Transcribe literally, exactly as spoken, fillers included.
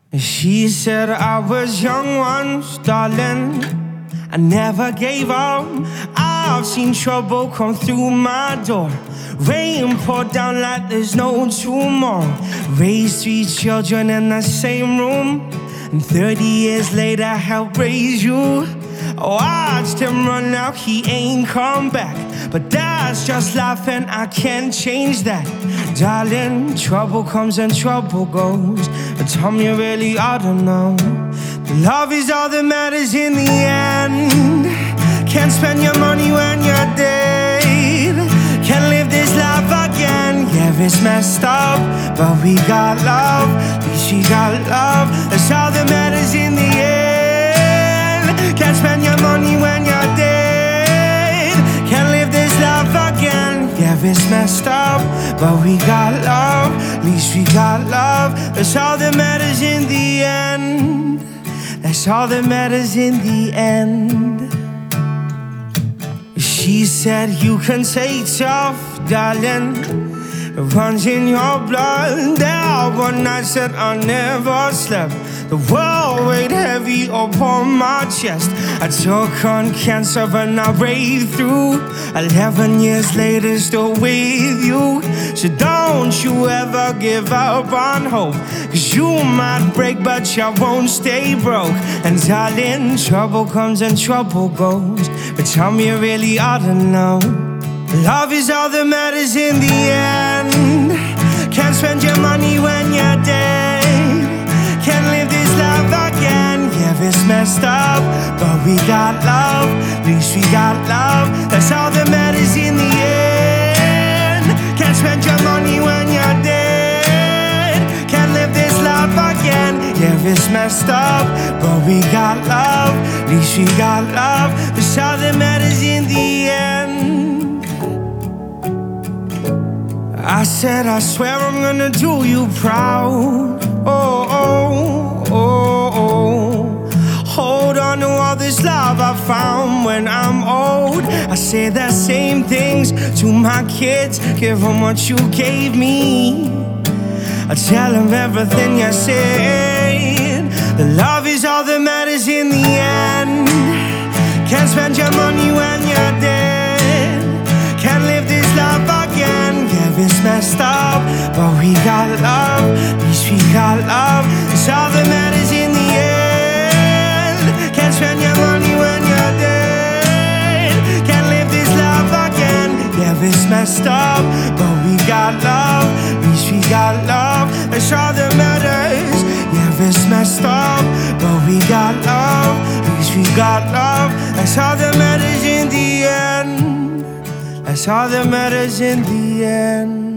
She said I was young once, darling, I never gave up. I've seen trouble come through my door, rain pour down like there's no tomorrow. Raised three children in the same room, and thirty years later helped raise you. Watched him run out, he ain't come back, but that's just life and I can't change that. Darling, trouble comes and trouble goes, but tell me you really ought to know that love is all that matters in the end. Can't spend your money when you're dead, can't live this life again. Yeah, it's messed up, but we got love, at least we got love. That's all that matters in the end. Can't spend your money when you're dead, can't live this life again. Yeah, it's messed up, but we got love, at least we got love. That's all that matters in the end. That's all that matters in the end. She said you can take tough, darling, it runs in your blood. There were nights that I never slept, the world weighed heavy upon my chest. I took on cancer and I braved through. Eleven years later, still with you. So don't you ever give up on hope, cause you might break, but you won't stay broke. And darling, trouble comes and trouble goes, but tell me you really ought to know love is all that matters in the end. Can't spend your money when you're dead, can't live this life again. Yeah, it's messed up, but we got love, at least we got love. That's all that matters in the end. Can't spend your money when you're dead, can't live this life again. Yeah, it's messed up, but we got love, at least we got love. That's all that matters in the end. I said, I swear I'm gonna do you proud. Oh, oh, oh, oh. Hold on to all this love I found when I'm old. I say the same things to my kids, give them what you gave me. I tell them everything you said. The love is all that matters in the end. Can't spend your money when you're dead, can't live this life again. Yeah, it's messed up, but we got love, at least we got love. It's all that matters in the end. Can't spend your money when you're dead, can't live this life again. Yeah, it's messed up, but we got love, at least we got love. That's all that matters. Yeah, it's messed up, but we got love, at least we got love. That's all that matters in the end. That's all that matters in the end.